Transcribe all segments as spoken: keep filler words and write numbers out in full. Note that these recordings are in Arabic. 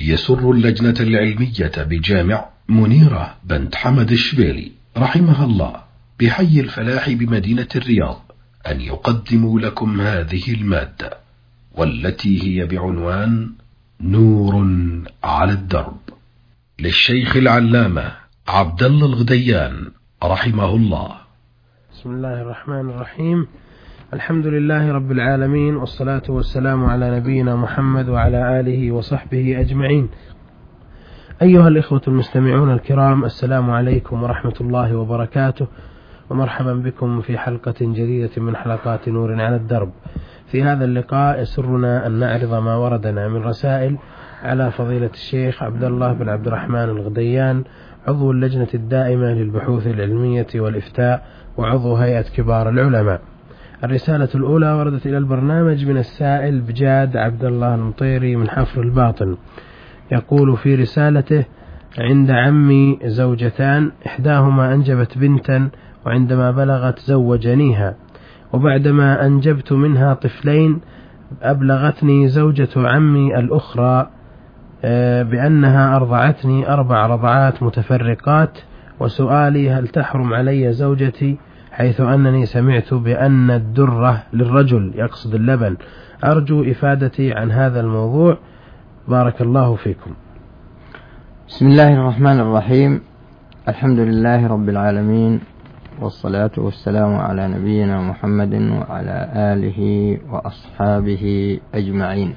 يسر اللجنة العلمية بجامع منيرة بنت حمد الشبيلي رحمها الله بحي الفلاح بمدينة الرياض أن يقدموا لكم هذه المادة، والتي هي بعنوان نور على الدرب، للشيخ العلامة عبد الله الغديان رحمه الله. بسم الله الرحمن الرحيم. الحمد لله رب العالمين، والصلاة والسلام على نبينا محمد وعلى آله وصحبه أجمعين. أيها الإخوة المستمعون الكرام، السلام عليكم ورحمة الله وبركاته، ومرحبا بكم في حلقة جديدة من حلقات نور على الدرب. في هذا اللقاء يسرنا أن نعرض ما وردنا من رسائل على فضيلة الشيخ عبد الله بن عبد الرحمن الغديان، عضو اللجنة الدائمة للبحوث العلمية والإفتاء وعضو هيئة كبار العلماء. الرسالة الأولى وردت إلى البرنامج من السائل بجاد عبد الله المطيري من حفر الباطن. يقول في رسالته: عند عمي زوجتان، إحداهما أنجبت بنتا، وعندما بلغت زوجنيها، وبعدما أنجبت منها طفلين أبلغتني زوجة عمي الأخرى بأنها أرضعتني أربع رضعات متفرقات، وسؤالي: هل تحرم علي زوجتي، حيث أنني سمعت بأن الدرة للرجل يقصد اللبن؟ أرجو إفادتي عن هذا الموضوع، بارك الله فيكم. بسم الله الرحمن الرحيم. الحمد لله رب العالمين، والصلاة والسلام على نبينا محمد وعلى آله وأصحابه أجمعين.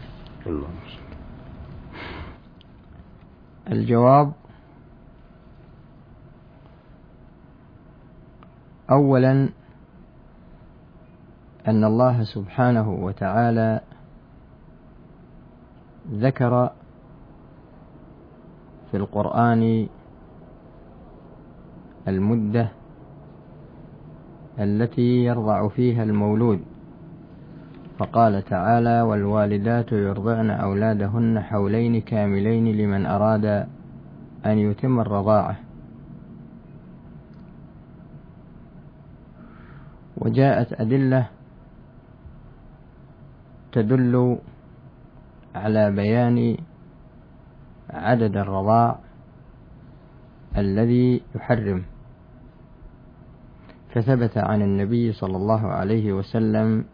الجواب: أولا، أن الله سبحانه وتعالى ذكر في القرآن المدة التي يرضع فيها المولود، فقال تعالى: والوالدات يرضعن أولادهن حولين كاملين لمن أراد أن يتم الرضاعة. وجاءت أدلة تدل على بيان عدد الرضاع الذي يحرم، فثبت عن النبي صلى الله عليه وسلم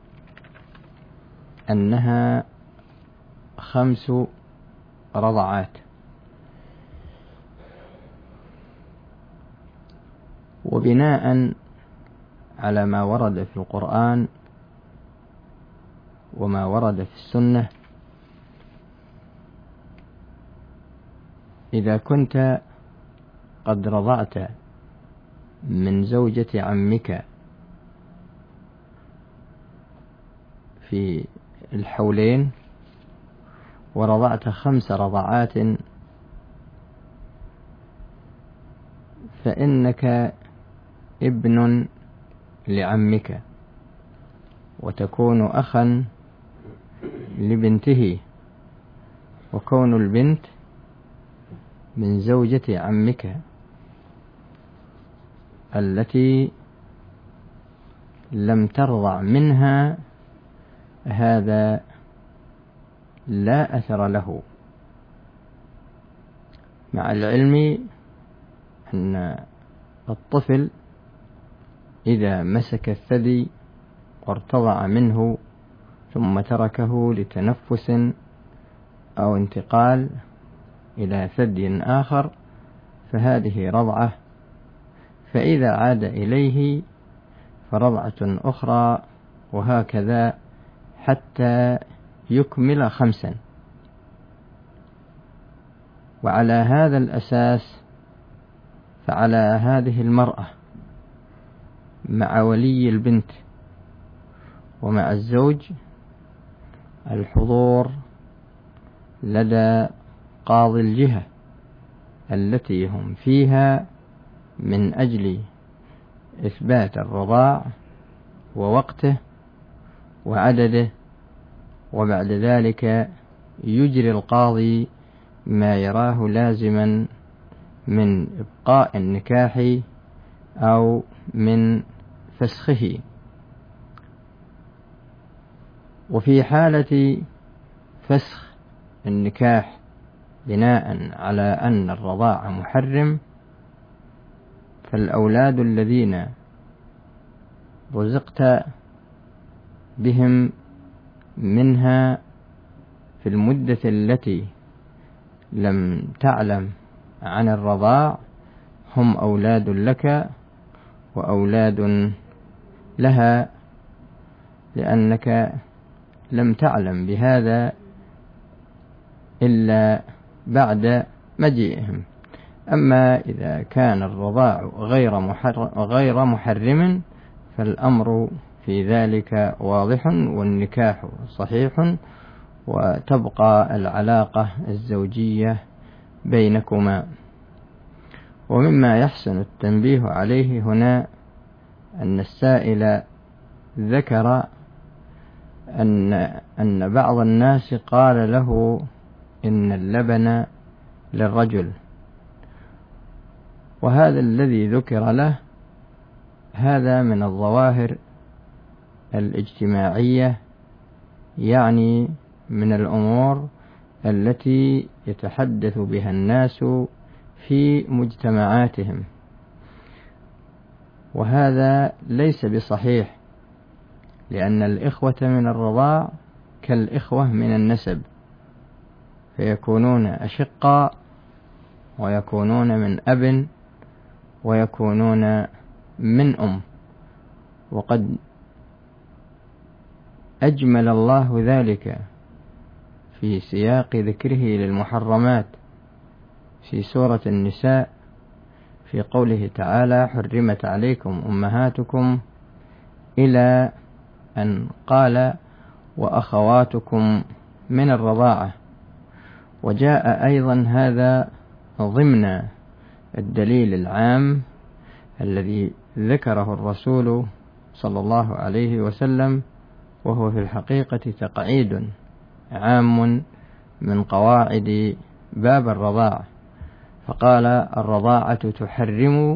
أنها خمس رضعات. وبناء على ما ورد في القرآن وما ورد في السنة، إذا كنت قد رضعت من زوجة عمك في الحولين ورضعت خمس رضعات، فإنك ابن لعمك، وتكون أخا لبنته، وكون البنت من زوجة عمك التي لم ترضع منها هذا لا أثر له، مع العلم أن الطفل إذا مسك الثدي وارتضع منه ثم تركه لتنفس أو انتقال إلى ثدي آخر فهذه رضعة، فإذا عاد إليه فرضعة أخرى، وهكذا حتى يكمل خمسا. وعلى هذا الأساس فعلى هذه المرأة مع ولي البنت ومع الزوج الحضور لدى قاضي الجهة التي هم فيها من أجل إثبات الرضاع ووقته وعدده، وبعد ذلك يجري القاضي ما يراه لازما من إبقاء النكاح أو من فسخه. وفي حالة فسخ النكاح بناء على أن الرضاع محرم، فالأولاد الذين رزقت بهم منها في المدة التي لم تعلم عن الرضاع هم أولاد لك وأولاد لها، لأنك لم تعلم بهذا إلا بعد مجيئهم. أما إذا كان الرضاع غير محرم, غير محرم فالأمر في ذلك واضح والنكاح صحيح، وتبقى العلاقة الزوجية بينكما. ومما يحسن التنبيه عليه هنا أن السائل ذكر أن أن بعض الناس قال له إن اللبن للرجل، وهذا الذي ذكر له هذا من الظواهر الاجتماعية، يعني من الأمور التي يتحدث بها الناس في مجتمعاتهم، وهذا ليس بصحيح، لأن الإخوة من الرضاع كالإخوة من النسب، فيكونون أشقاء ويكونون من أب ويكونون من أم. وقد أجمل الله ذلك في سياق ذكره للمحرمات في سورة النساء في قوله تعالى: حرمت عليكم أمهاتكم، إلى أن قال: وأخواتكم من الرضاعة. وجاء أيضا هذا ضمن الدليل العام الذي ذكره الرسول صلى الله عليه وسلم، وهو في الحقيقة تقعيد عام من قواعد باب الرضاعة، فقال: الرضاعة تحرم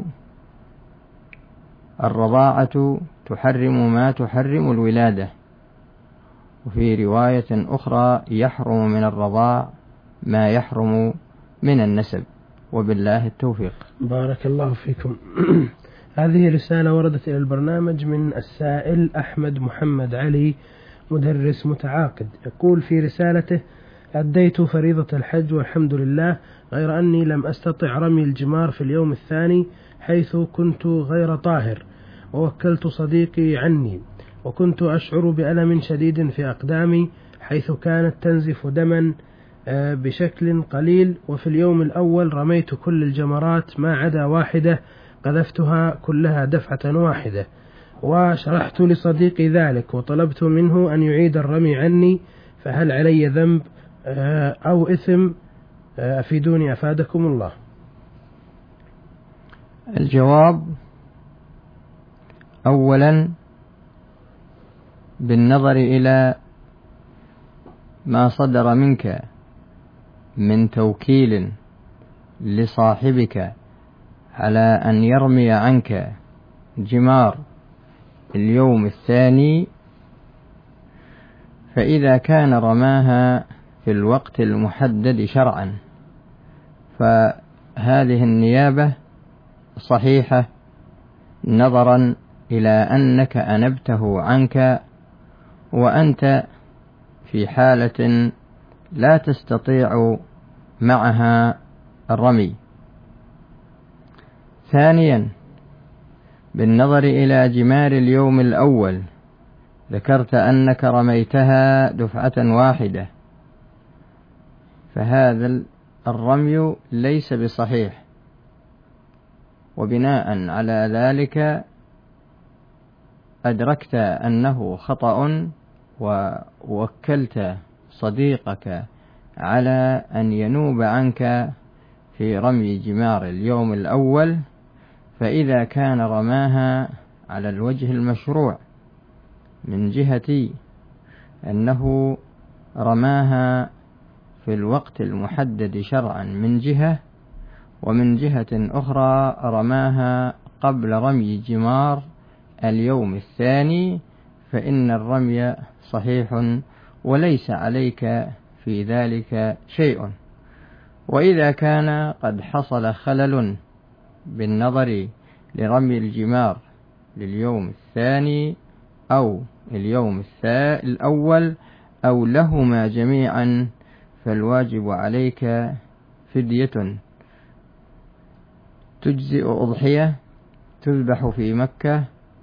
الرضاعة تحرم ما تحرم الولادة. وفي رواية أخرى: يحرم من الرضاع ما يحرم من النسب. وبالله التوفيق. بارك الله فيكم. هذه رسالة وردت إلى البرنامج من السائل أحمد محمد علي، مدرس متعاقد، يقول في رسالته: أديت فريضة الحج والحمد لله، غير أني لم أستطع رمي الجمار في اليوم الثاني حيث كنت غير طاهر، ووكلت صديقي عني، وكنت أشعر بألم شديد في أقدامي حيث كانت تنزف دما بشكل قليل. وفي اليوم الأول رميت كل الجمرات ما عدا واحدة، قذفتها كلها دفعة واحدة، وشرحت لصديقي ذلك وطلبت منه أن يعيد الرمي عني، فهل علي ذنب أو إثم؟ أفيدوني أفادكم الله. الجواب: أولا، بالنظر إلى ما صدر منك من توكيل لصاحبك على أن يرمي عنك جمار اليوم الثاني، فإذا كان رماها في الوقت المحدد شرعا فهذه النيابة صحيحة، نظرا إلى أنك أنبته عنك وأنت في حالة لا تستطيع معها الرمي. ثانيا، بالنظر إلى جمار اليوم الأول، ذكرت أنك رميتها دفعة واحدة، فهذا الرمي ليس بصحيح، وبناء على ذلك أدركت أنه خطأ ووكلت صديقك على أن ينوب عنك في رمي جمار اليوم الأول، فإذا كان رماها على الوجه المشروع من جهة أنه رماها في الوقت المحدد شرعا من جهة، ومن جهة أخرى رماها قبل رمي جمار اليوم الثاني، فإن الرمي صحيح وليس عليك في ذلك شيء. وإذا كان قد حصل خلل بالنظر لرمي الجمار لليوم الثاني أو اليوم الأول أو لهما جميعا فالواجب عليك فدية تجزئ أضحية تذبح في مكة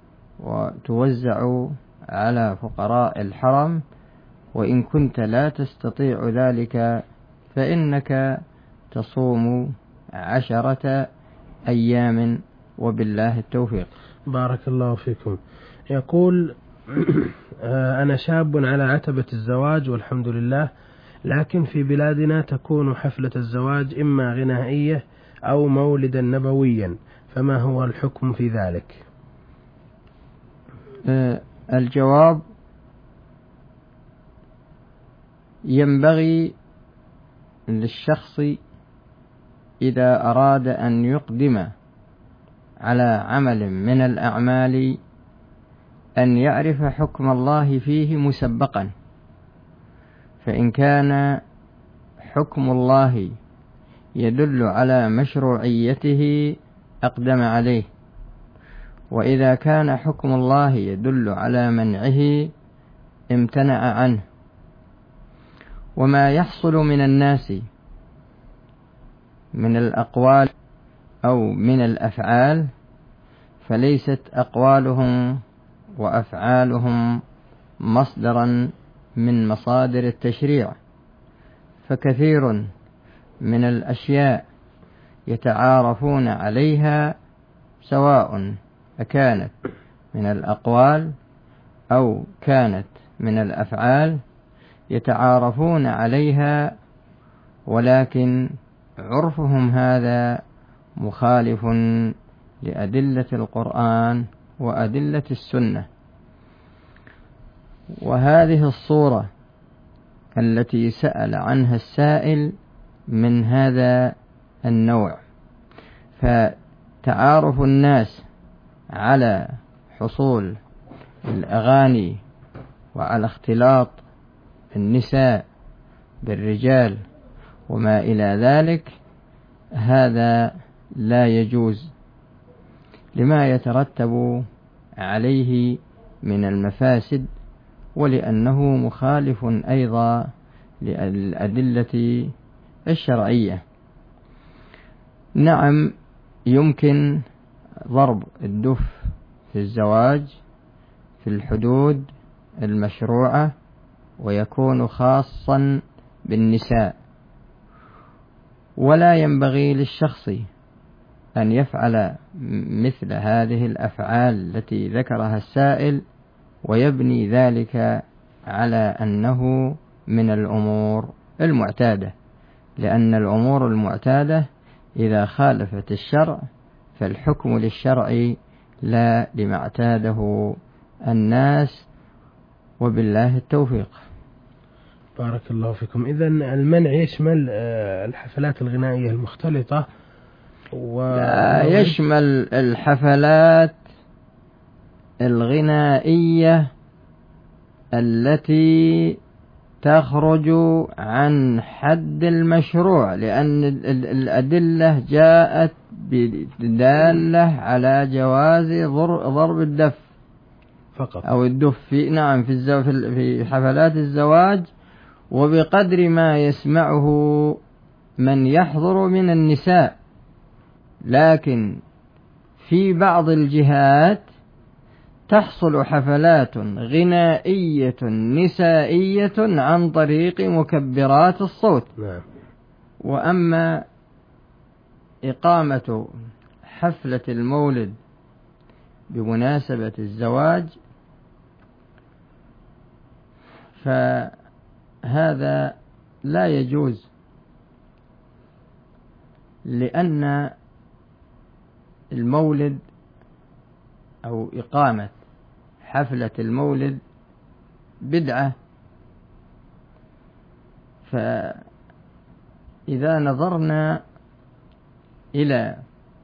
وتوزع على فقراء الحرم، وإن كنت لا تستطيع ذلك فإنك تصوم عشرة أيام وبالله التوفيق. بارك الله فيكم. يقول أنا شاب على عتبة الزواج والحمد لله، لكن في بلادنا تكون حفلة الزواج إما غنائية أو مولدا نبويا، فما هو الحكم في ذلك؟ الجواب: ينبغي للشخص إذا أراد أن يقدم على عمل من الأعمال أن يعرف حكم الله فيه مسبقا، فإن كان حكم الله يدل على مشروعيته أقدم عليه، وإذا كان حكم الله يدل على منعه امتنع عنه. وما يحصل من الناس من الأقوال أو من الأفعال فليست أقوالهم وأفعالهم مصدرا من مصادر التشريع، فكثير من الأشياء يتعارفون عليها سواء أكانت من الأقوال أو كانت من الأفعال، يتعارفون عليها ولكن عرفهم هذا مخالف لأدلة القرآن وأدلة السنة. وهذه الصورة التي سأل عنها السائل من هذا النوع، فتعارف الناس على حصول الأغاني وعلى اختلاط النساء بالرجال وما إلى ذلك، هذا لا يجوز لما يترتب عليه من المفاسد، ولأنه مخالف أيضا للأدلة الشرعية. نعم، يمكن ضرب الدف في الزواج في الحدود المشروعة ويكون خاصا بالنساء، ولا ينبغي للشخص أن يفعل مثل هذه الأفعال التي ذكرها السائل ويبني ذلك على أنه من الأمور المعتادة، لأن الأمور المعتادة إذا خالفت الشرع فالحكم للشرع لا لما اعتاده الناس، وبالله التوفيق. بارك الله فيكم. إذن المنع يشمل الحفلات الغنائية المختلطة و... لا يشمل الحفلات الغنائية التي تخرج عن حد المشروع، لأن الأدلة جاءت بدالة على جواز ضرب الدف فقط أو الدف في نعم في الزو في حفلات الزواج، وبقدر ما يسمعه من يحضر من النساء. لكن في بعض الجهات تحصل حفلات غنائية نسائية عن طريق مكبرات الصوت. نعم. وأما إقامة حفلة المولد بمناسبة الزواج فهذا لا يجوز، لأن المولد أو إقامة حفلة المولد بدعة. فإذا نظرنا إلى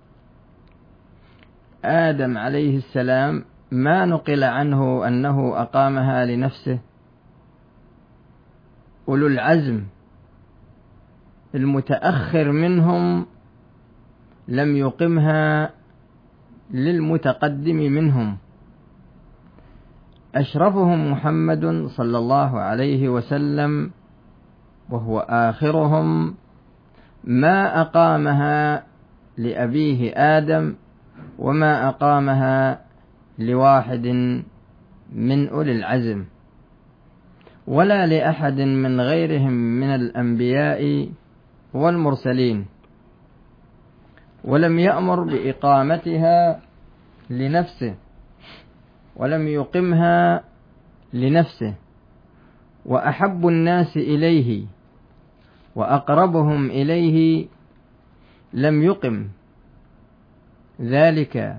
آدم عليه السلام ما نقل عنه أنه أقامها لنفسه. أولو العزم المتأخر منهم لم يقمها للمتقدم منهم. أشرفهم محمد صلى الله عليه وسلم وهو آخرهم ما أقامها لأبيه آدم وما أقامها لواحد من أولي العزم ولا لأحد من غيرهم من الأنبياء والمرسلين، ولم يأمر بإقامتها لنفسه ولم يقمها لنفسه، وأحب الناس إليه وأقربهم إليه لم يقم ذلك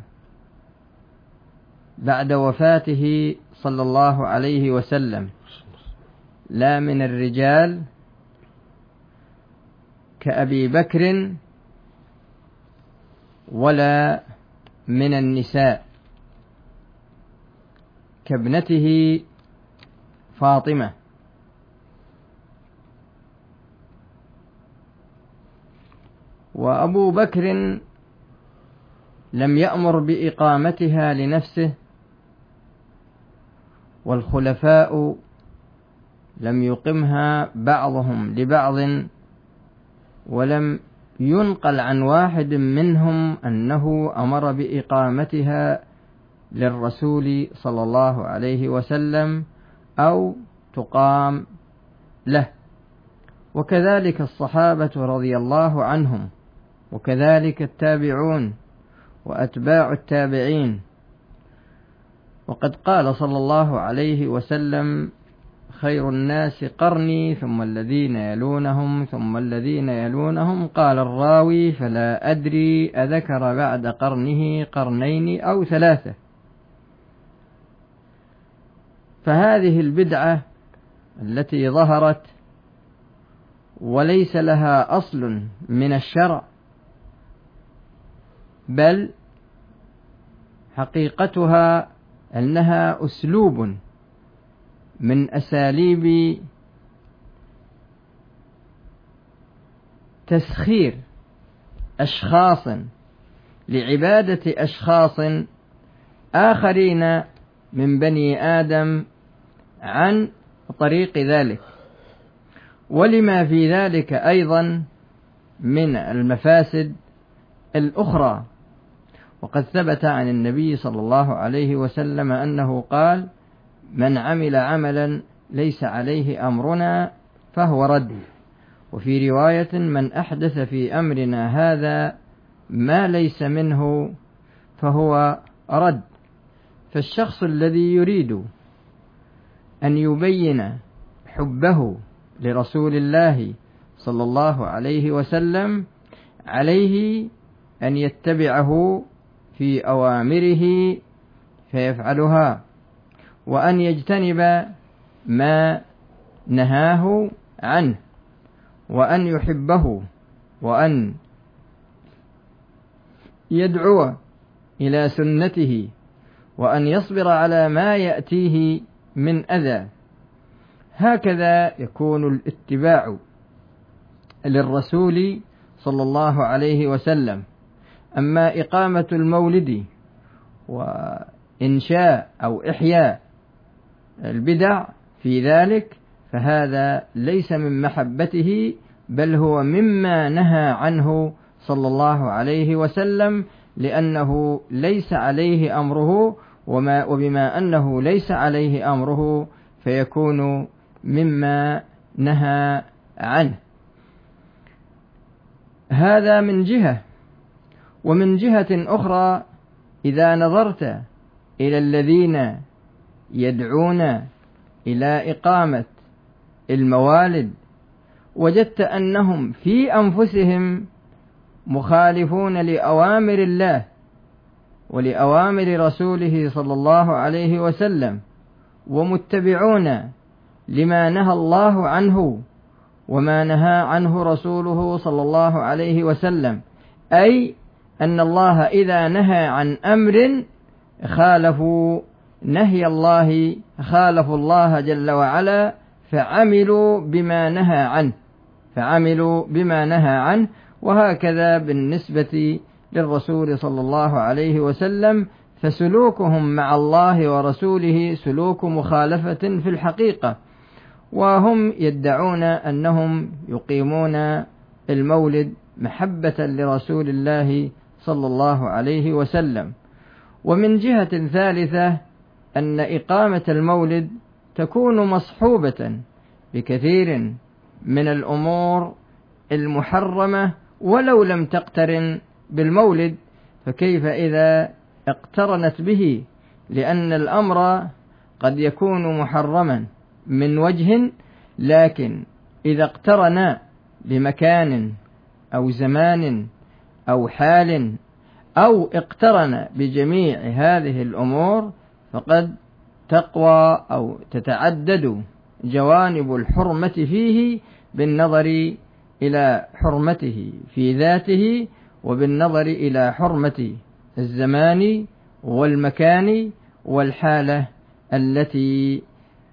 بعد وفاته صلى الله عليه وسلم، لا من الرجال كأبي بكر ولا من النساء كابنته فاطمة. وأبو بكر لم يأمر بإقامتها لنفسه، والخلفاء لم يقمها بعضهم لبعض، ولم ينقل عن واحد منهم أنه أمر بإقامتها للرسول صلى الله عليه وسلم أو تقام له. وكذلك الصحابة رضي الله عنهم، وكذلك التابعون وأتباع التابعين. وقد قال صلى الله عليه وسلم: خير الناس قرني ثم الذين يلونهم ثم الذين يلونهم. قال الراوي: فلا أدري أذكر بعد قرنه قرنين أو ثلاثة. فهذه البدعة التي ظهرت وليس لها أصل من الشرع، بل حقيقتها أنها أسلوب من أساليب تسخير أشخاص لعبادة أشخاص آخرين من بني آدم عن طريق ذلك، ولما في ذلك أيضا من المفاسد الأخرى. وقد ثبت عن النبي صلى الله عليه وسلم أنه قال: من عمل عملا ليس عليه أمرنا فهو رد. وفي رواية: من أحدث في أمرنا هذا ما ليس منه فهو رد. فالشخص الذي يريد أن يبين حبه لرسول الله صلى الله عليه وسلم عليه أن يتبعه في أوامره فيفعلها، وأن يجتنب ما نهاه عنه، وأن يحبه، وأن يدعو إلى سنته، وأن يصبر على ما يأتيه من أذى. هكذا يكون الاتباع للرسول صلى الله عليه وسلم. أما إقامة المولد وإنشاء أو إحياء البدع في ذلك فهذا ليس من محبته، بل هو مما نهى عنه صلى الله عليه وسلم، لأنه ليس عليه أمره، وما وبما أنه ليس عليه أمره فيكون مما نهى عنه. هذا من جهة. ومن جهة أخرى، إذا نظرت إلى الذين يدعون إلى إقامة الموالد وجدت أنهم في أنفسهم مخالفون لأوامر الله ولأوامر رسوله صلى الله عليه وسلم، ومتبعون لما نهى الله عنه وما نهى عنه رسوله صلى الله عليه وسلم. أي أن الله إذا نهى عن أمر خالفوا نهي الله، خالفوا الله جل وعلا، فعملوا بما نهى عنه، فعملوا بما نهى عنه. وهكذا بالنسبة للرسول صلى الله عليه وسلم، فسلوكهم مع الله ورسوله سلوك مخالفة في الحقيقة، وهم يدعون أنهم يقيمون المولد محبة لرسول الله صلى الله عليه وسلم. ومن جهة ثالثة أن إقامة المولد تكون مصحوبة بكثير من الأمور المحرمة ولو لم تقترن بالمولد، فكيف إذا اقترنت به؟ لأن الأمر قد يكون محرما من وجه، لكن إذا اقترن بمكان أو زمان أو حال أو اقترن بجميع هذه الأمور فقد تقوى أو تتعدد جوانب الحرمة فيه بالنظر إلى حرمته في ذاته، وبالنظر إلى حرمة الزمان والمكان والحالة التي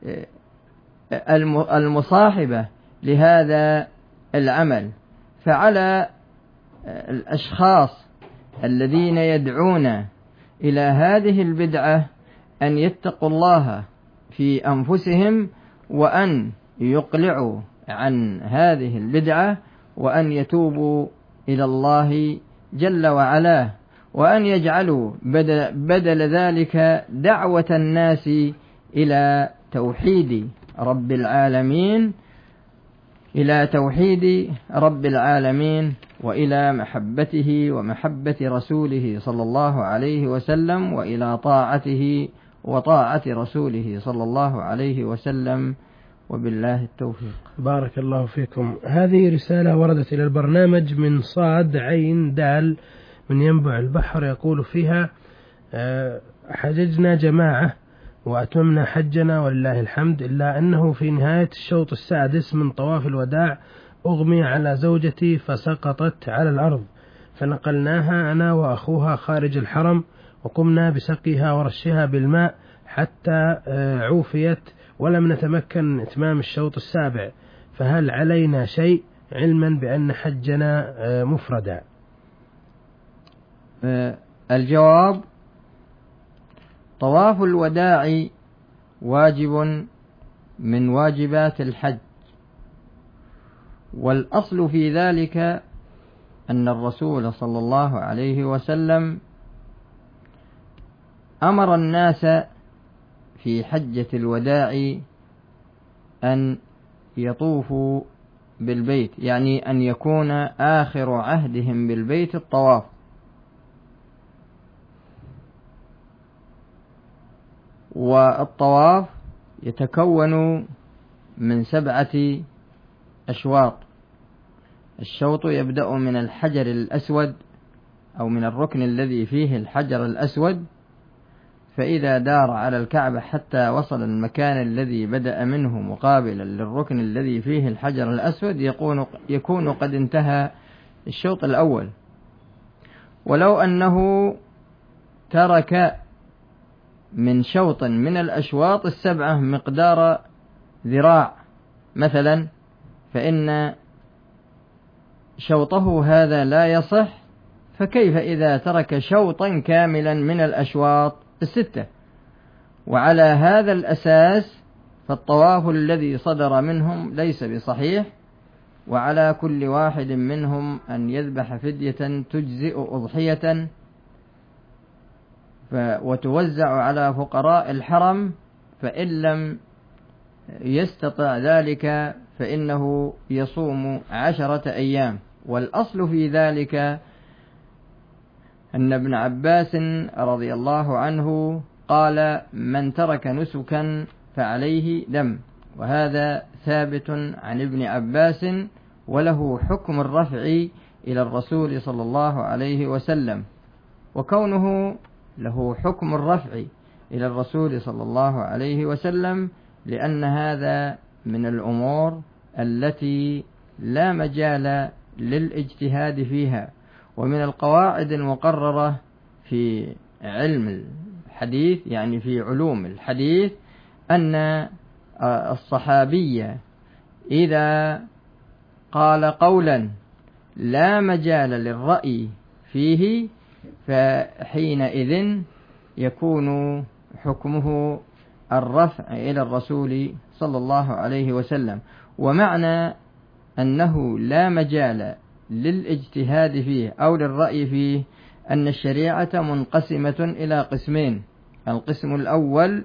المصاحبة لهذا العمل. فعلى الأشخاص الذين يدعون إلى هذه البدعة أن يتقوا الله في أنفسهم، وأن يقلعوا عن هذه البدعة، وأن يتوبوا إلى الله جل وعلا، وأن يجعلوا بدل, بدل ذلك دعوة الناس إلى توحيد رب العالمين إلى توحيد رب العالمين وإلى محبته ومحبة رسوله صلى الله عليه وسلم، وإلى طاعته وطاعة رسوله صلى الله عليه وسلم. وبالله التوفيق. بارك الله فيكم. هذه رسالة وردت إلى البرنامج من صاد عين دال من ينبع البحر، يقول فيها: حججنا جماعة وأتممنا حجنا ولله الحمد، إلا أنه في نهاية الشوط السادس من طواف الوداع أغمي على زوجتي فسقطت على الأرض، فنقلناها أنا وأخوها خارج الحرم، وقمنا بسقيها ورشها بالماء حتى عوفيت، ولم نتمكن من إتمام الشوط السابع، فهل علينا شيء علما بأن حجنا مفردا؟ الجواب: طواف الوداع واجب من واجبات الحج، والأصل في ذلك أن الرسول صلى الله عليه وسلم أمر الناس في حجة الوداع أن يطوفوا بالبيت، يعني أن يكون آخر عهدهم بالبيت الطواف. والطواف يتكون من سبعة أشواط. الشوط يبدأ من الحجر الأسود أو من الركن الذي فيه الحجر الأسود، فإذا دار على الكعبة حتى وصل المكان الذي بدأ منه مقابلا للركن الذي فيه الحجر الأسود يكون, يكون قد انتهى الشوط الأول. ولو أنه ترك من شوط من الأشواط السبعة مقدار ذراع مثلا، فإن شوطه هذا لا يصح، فكيف إذا ترك شوطا كاملا من الأشواط الستة؟ وعلى هذا الأساس فالطواف الذي صدر منهم ليس بصحيح، وعلى كل واحد منهم أن يذبح فدية تجزئ أضحية وتوزع على فقراء الحرم، فإن لم يستطع ذلك فإنه يصوم عشرة أيام. والأصل في ذلك أن ابن عباس رضي الله عنه قال: من ترك نسكا فعليه دم، وهذا ثابت عن ابن عباس، وله حكم الرفع إلى الرسول صلى الله عليه وسلم. وكونه له حكم الرفع إلى الرسول صلى الله عليه وسلم لأن هذا من الأمور التي لا مجال للاجتهاد فيها. ومن القواعد المقررة في علم الحديث، يعني في علوم الحديث، أن الصحابي إذا قال قولا لا مجال للرأي فيه فحينئذ يكون حكمه الرفع إلى الرسول صلى الله عليه وسلم. ومعنى أنه لا مجال للاجتهاد فيه أو للرأي فيه أن الشريعة منقسمة إلى قسمين. القسم الأول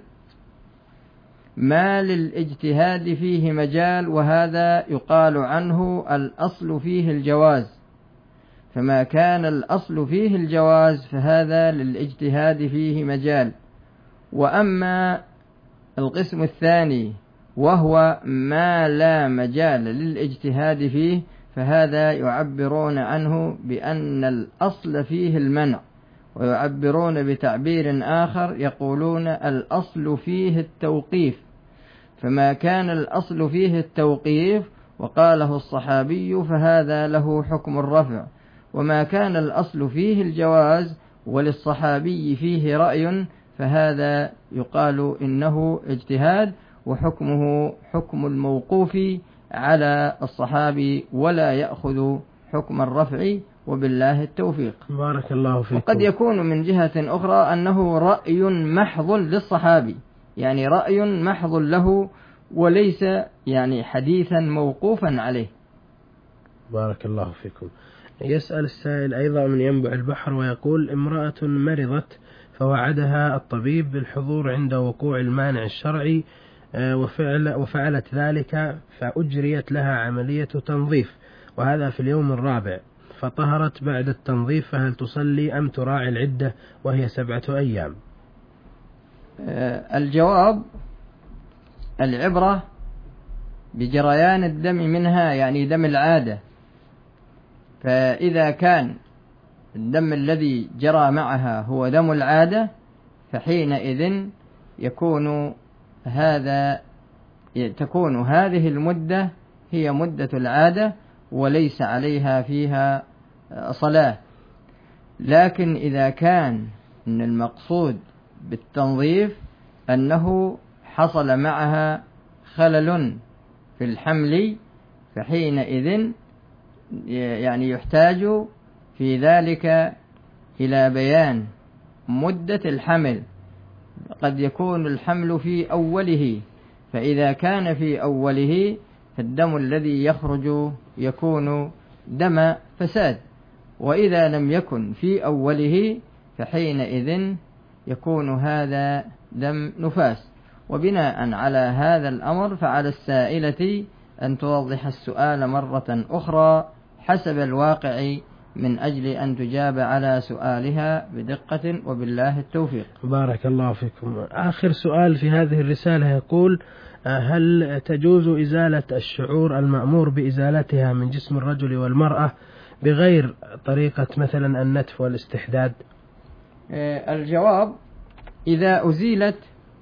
ما للاجتهاد فيه مجال، وهذا يقال عنه الأصل فيه الجواز، فما كان الأصل فيه الجواز فهذا للاجتهاد فيه مجال. وأما القسم الثاني وهو ما لا مجال للاجتهاد فيه فهذا يعبرون عنه بأن الأصل فيه المنع، ويعبرون بتعبير آخر يقولون الأصل فيه التوقيف. فما كان الأصل فيه التوقيف وقاله الصحابي فهذا له حكم الرفع، وما كان الأصل فيه الجواز وللصحابي فيه رأي فهذا يقال إنه اجتهاد، وحكمه حكم الموقوف على الصحابي ولا يأخذ حكم الرفع، وبالله التوفيق. بارك الله فيكم. وقد يكون من جهة أخرى أنه رأي محض للصحابي، يعني رأي محض له وليس يعني حديثا موقوفا عليه. بارك الله فيكم. يسأل السائل أيضا من ينبع البحر ويقول امرأة مرضت فوعدها الطبيب بالحضور عند وقوع المانع الشرعي وفعل وفعلت ذلك، فأجريت لها عملية تنظيف وهذا في اليوم الرابع، فطهرت بعد التنظيف، فهل تصلي أم تراعي العدة وهي سبعة أيام؟ الجواب العبرة بجريان الدم منها، يعني دم العادة، فإذا كان الدم الذي جرى معها هو دم العادة فحينئذ يكون هذا تكون هذه المدة هي مدة العادة وليس عليها فيها صلاة. لكن إذا كان إن المقصود بالتنظيف أنه حصل معها خلل في الحمل فحينئذ يعني يحتاج في ذلك إلى بيان مدة الحمل. قد يكون الحمل في أوله، فإذا كان في أوله فالدم الذي يخرج يكون دم فساد، وإذا لم يكن في أوله فحينئذ يكون هذا دم نفاس. وبناء على هذا الأمر فعلى السائلة أن توضح السؤال مرة أخرى حسب الواقع من أجل أن تجاب على سؤالها بدقة، وبالله التوفيق. بارك الله فيكم. آخر سؤال في هذه الرسالة يقول: هل تجوز إزالة الشعور المأمور بإزالتها من جسم الرجل والمرأة بغير طريقة مثلا النتف والاستحداد؟ الجواب: إذا أزيلت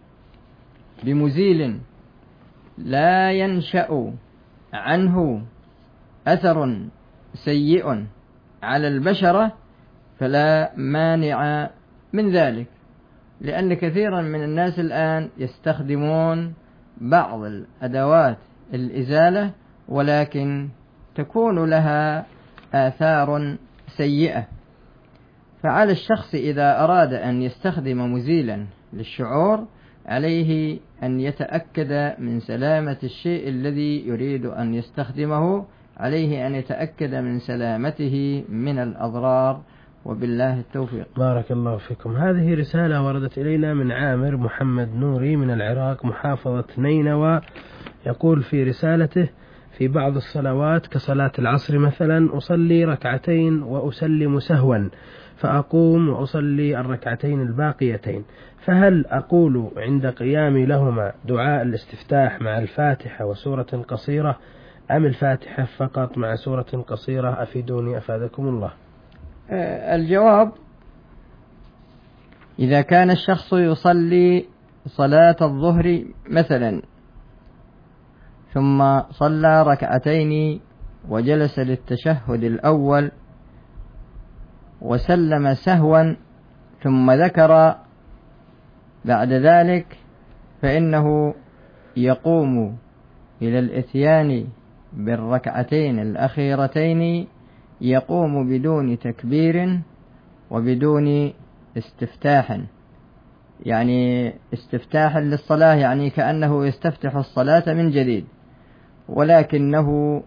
بمزيل لا ينشأ عنه أثر سيء على البشرة فلا مانع من ذلك، لأن كثيرا من الناس الآن يستخدمون بعض الأدوات الإزالة ولكن تكون لها آثار سيئة. فعلى الشخص إذا أراد أن يستخدم مزيلا للشعور عليه أن يتأكد من سلامة الشيء الذي يريد أن يستخدمه، عليه أن يتأكد من سلامته من الأضرار، وبالله التوفيق. بارك الله فيكم. هذه رسالة وردت إلينا من عامر محمد نوري من العراق محافظة نينوى، يقول في رسالته: في بعض الصلوات كصلاة العصر مثلا أصلي ركعتين وأسلم سهوا، فأقوم وأصلي الركعتين الباقيتين، فهل أقول عند قيامي لهما دعاء الاستفتاح مع الفاتحة وسورة قصيرة، أم الفاتحة فقط مع سورة قصيرة؟ أفيدوني أفادكم الله. الجواب: إذا كان الشخص يصلي صلاة الظهر مثلا ثم صلى ركعتين وجلس للتشهد الأول وسلم سهوا ثم ذكر بعد ذلك، فإنه يقوم إلى الإتيان بالركعتين الأخيرتين يقوم بدون تكبير وبدون استفتاح، يعني استفتاح للصلاة يعني كأنه يستفتح الصلاة من جديد، ولكنه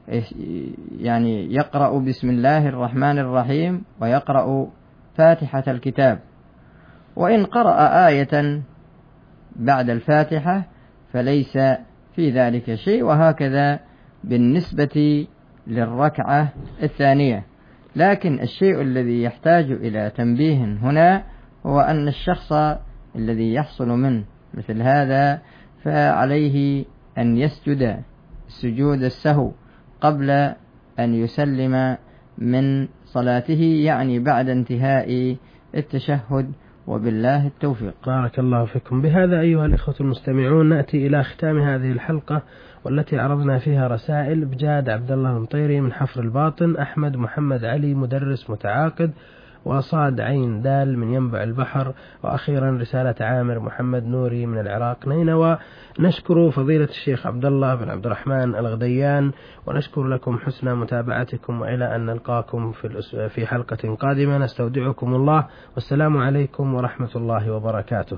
يعني يقرأ بسم الله الرحمن الرحيم ويقرأ فاتحة الكتاب، وإن قرأ آية بعد الفاتحة فليس في ذلك شيء، وهكذا بالنسبة للركعة الثانية. لكن الشيء الذي يحتاج إلى تنبيه هنا هو أن الشخص الذي يحصل منه مثل هذا فعليه أن يسجد سجود السهو قبل أن يسلم من صلاته، يعني بعد انتهاء التشهد، وبالله التوفيق. بارك الله فيكم. بهذا أيها الإخوة المستمعون نأتي إلى ختام هذه الحلقة، والتي عرضنا فيها رسائل بجاد عبد الله المطيري من حفر الباطن، أحمد محمد علي مدرس متعاقد، وصاد عين دال من ينبع البحر، وأخيرا رسالة عامر محمد نوري من العراق نينوى. نشكر فضيلة الشيخ عبد الله بن عبد الرحمن الغديان، ونشكر لكم حسن متابعتكم، وإلى أن نلقاكم في في حلقة قادمة. نستودعكم الله، والسلام عليكم ورحمة الله وبركاته.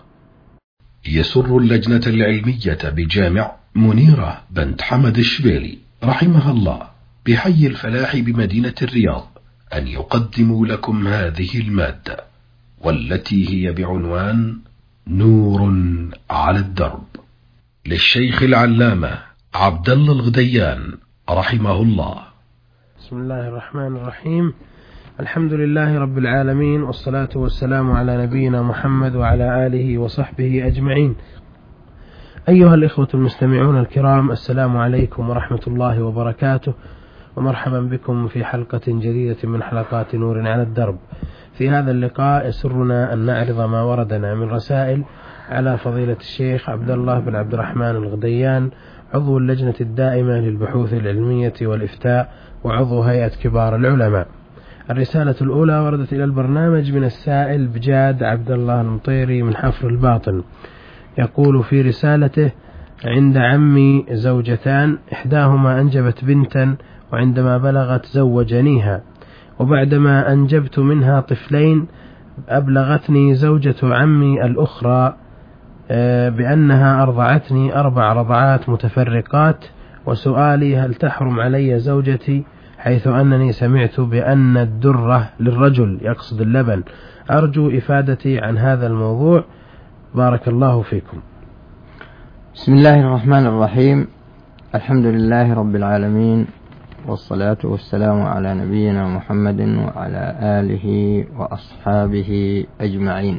يسر اللجنة العلمية بجامع منيرة بنت حمد الشبيلي رحمها الله بحي الفلاح بمدينة الرياض أن يقدموا لكم هذه المادة، والتي هي بعنوان نور على الدرب، للشيخ العلامة عبد الله الغديان رحمه الله. بسم الله الرحمن الرحيم. الحمد لله رب العالمين، والصلاة والسلام على نبينا محمد وعلى آله وصحبه أجمعين. أيها الإخوة المستمعون الكرام، السلام عليكم ورحمة الله وبركاته، ومرحبا بكم في حلقة جديدة من حلقات نور على الدرب. في هذا اللقاء يسرنا أن نعرض ما وردنا من رسائل على فضيلة الشيخ عبد الله بن عبد الرحمن الغديان، عضو اللجنة الدائمة للبحوث العلمية والإفتاء، وعضو هيئة كبار العلماء. الرسالة الأولى وردت إلى البرنامج من السائل بجاد عبد الله المطيري من حفر الباطن، يقول في رسالته: عند عمي زوجتان، إحداهما أنجبت بنتا، وعندما بلغت زوجنيها، وبعدما أنجبت منها طفلين أبلغتني زوجة عمي الأخرى بأنها أرضعتني أربع رضعات متفرقات، وسؤالي: هل تحرم علي زوجتي، حيث أنني سمعت بأن الدرة للرجل يقصد اللبن؟ أرجو إفادتي عن هذا الموضوع، بارك الله فيكم. بسم الله الرحمن الرحيم. الحمد لله رب العالمين، والصلاة والسلام على نبينا محمد وعلى آله وأصحابه أجمعين.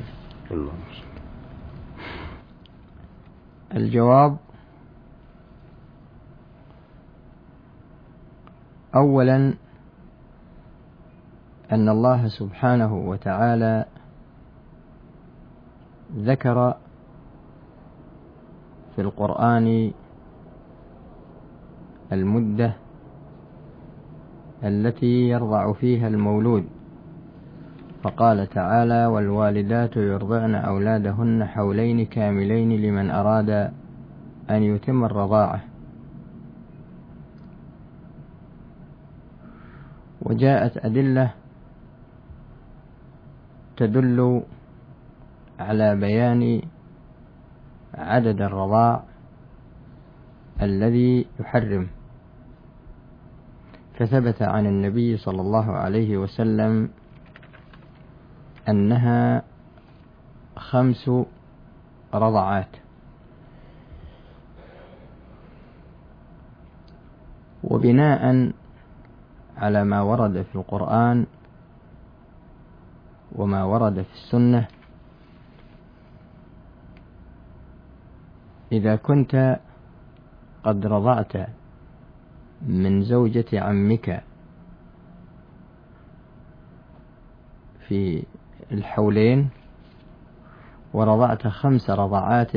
الجواب: أولا، أن الله سبحانه وتعالى ذكر في القرآن المدة التي يرضع فيها المولود، فقال تعالى: والوالدات يرضعن أولادهن حولين كاملين لمن أراد أن يتم الرضاعة. وجاءت أدلة تدل على بيان عدد الرضاع الذي يحرم، فثبت عن النبي صلى الله عليه وسلم أنها خمس رضعات. وبناء على ما ورد في القرآن وما ورد في السنة، إذا كنت قد رضعت من زوجة عمك في الحولين ورضعت خمس رضعات،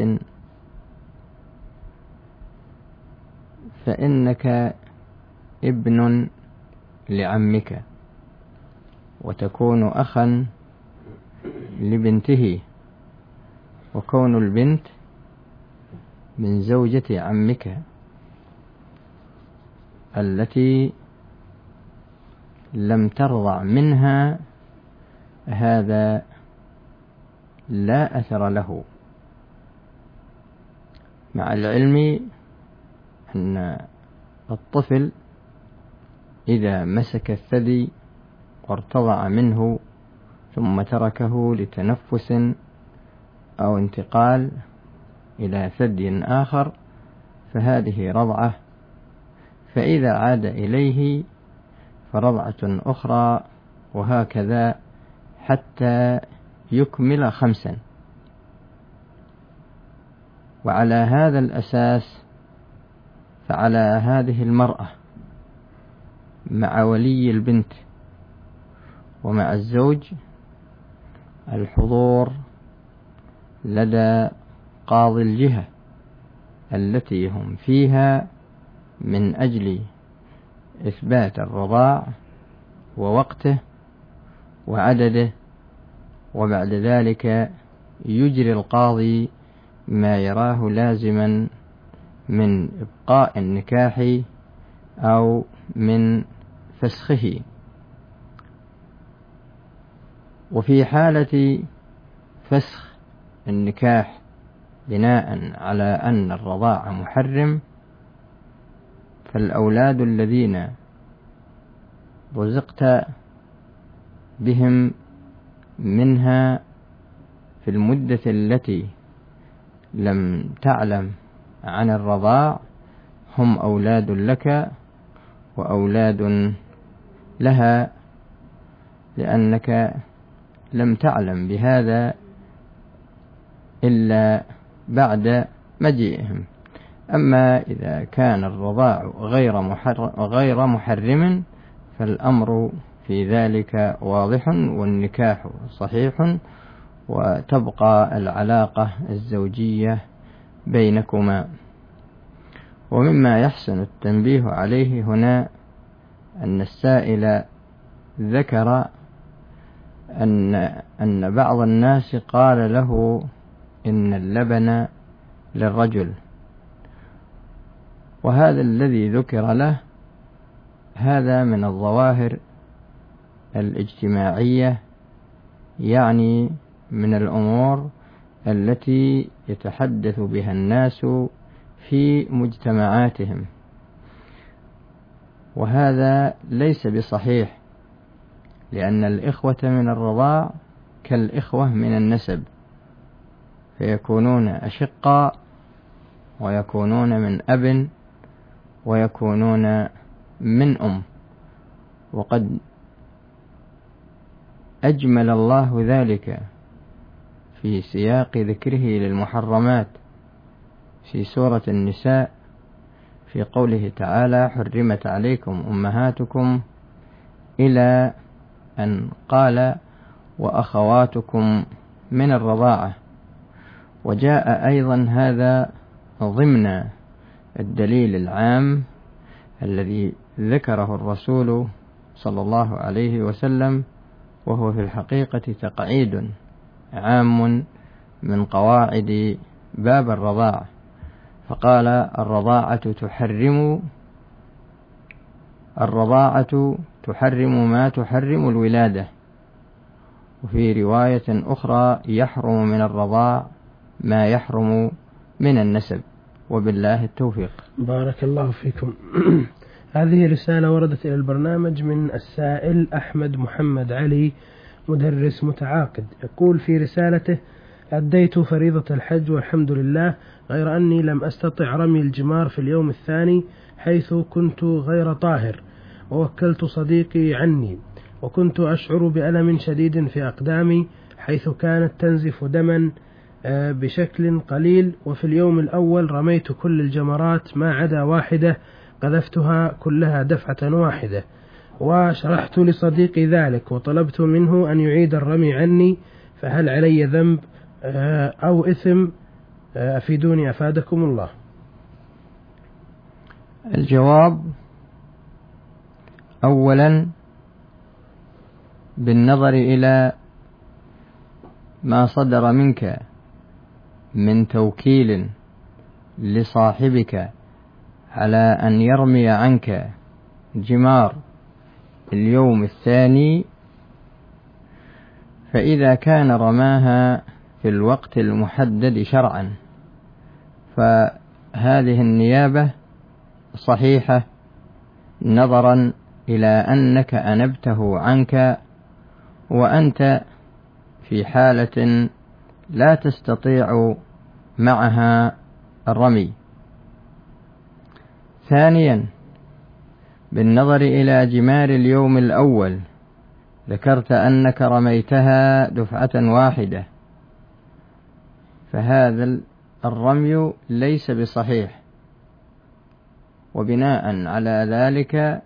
فإنك ابن لعمك، وتكون أخا لبنته، وكون البنت من زوجة عمك. التي لم ترضع منها هذا لا أثر له، مع العلم أن الطفل إذا مسك الثدي وارتضع منه ثم تركه لتنفس أو انتقال إلى ثدي آخر فهذه رضعة، فإذا عاد إليه فرضعة أخرى، وهكذا حتى يكمل خمسا. وعلى هذا الأساس فعلى هذه المرأة مع ولي البنت ومع الزوج الحضور لدى قاضي الجهة التي هم فيها من أجل إثبات الرضاع ووقته وعدده، وبعد ذلك يجري القاضي ما يراه لازما من إبقاء النكاح أو من فسخه. وفي حالة فسخ النكاح بناء على أن الرضاع محرم، فالأولاد الذين رزقت بهم منها في المدة التي لم تعلم عن الرضاع هم أولاد لك وأولاد لها، لأنك لم تعلم بهذا إلا بعد مجيئهم. أما إذا كان الرضاع غير محرم, غير محرم فالأمر في ذلك واضح والنكاح صحيح، وتبقى العلاقة الزوجية بينكما. ومما يحسن التنبيه عليه هنا أن السائل ذكر أن أن بعض الناس قال له إن اللبن للرجل، وهذا الذي ذكر له هذا من الظواهر الاجتماعية، يعني من الأمور التي يتحدث بها الناس في مجتمعاتهم، وهذا ليس بصحيح، لأن الإخوة من الرضاع كالإخوة من النسب، فيكونون أشقاء ويكونون من أب ويكونون من أم. وقد أجمل الله ذلك في سياق ذكره للمحرمات في سورة النساء في قوله تعالى: حرمت عليكم أمهاتكم، إلى أن قال: وأخواتكم من الرضاعة. وجاء أيضا هذا ضمن الدليل العام الذي ذكره الرسول صلى الله عليه وسلم، وهو في الحقيقة تقعيد عام من قواعد باب الرضاعة، فقال: الرضاعة تحرم الرضاعة تحرم ما تحرم الولادة. وفي رواية أخرى: يحرم من الرضاع ما يحرم من النسب. وبالله التوفيق. بارك الله فيكم. هذه رسالة وردت إلى البرنامج من السائل أحمد محمد علي، مدرس متعاقد، يقول في رسالته: أديت فريضة الحج والحمد لله، غير أني لم أستطع رمي الجمار في اليوم الثاني حيث كنت غير طاهر، ووكلت صديقي عني، وكنت أشعر بألم شديد في أقدامي حيث كانت تنزف دما بشكل قليل. وفي اليوم الأول رميت كل الجمرات ما عدا واحدة، قذفتها كلها دفعة واحدة، وشرحت لصديقي ذلك وطلبت منه أن يعيد الرمي عني، فهل علي ذنب أو إثم؟ أفيدوني أفادكم الله. الجواب: أولا، بالنظر إلى ما صدر منك من توكيل لصاحبك على أن يرمي عنك جمار اليوم الثاني، فإذا كان رماها في الوقت المحدد شرعا فهذه النيابة صحيحة، نظرا إلى أنك أنبته عنك وأنت في حالة لا تستطيع معها الرمي. ثانيا، بالنظر إلى جمار اليوم الأول ذكرت أنك رميتها دفعة واحدة، فهذا الرمي ليس بصحيح، وبناء على ذلك